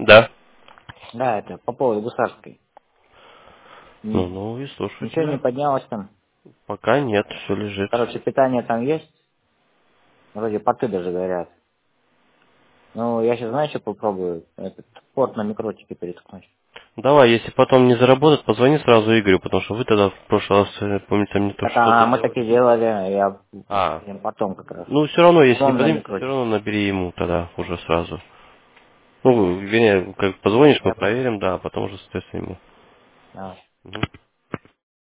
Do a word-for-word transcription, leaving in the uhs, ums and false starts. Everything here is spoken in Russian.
Да. Да, это по поводу гусарской. Ну, М, ну и слушаю Ничего не тебя. поднялось там. Пока нет, все лежит. Короче, питание там есть. Вроде порты даже горят. Ну, я сейчас, знаешь, что попробую? Этот порт на микротике переткнуть. Давай, если потом не заработает, позвони сразу Игорю, потому что вы тогда в прошлый раз, э, помните, мне тут Так, а что-то мы делали. таки делали, я А, им потом как раз. ну все равно, если не По-моему, на поднимется, все микротике. равно набери ему тогда уже сразу. Ну, вернее, как позвонишь, мы Я понял. проверим, да, а потом уже, соответственно, ему. Давай. Мгм.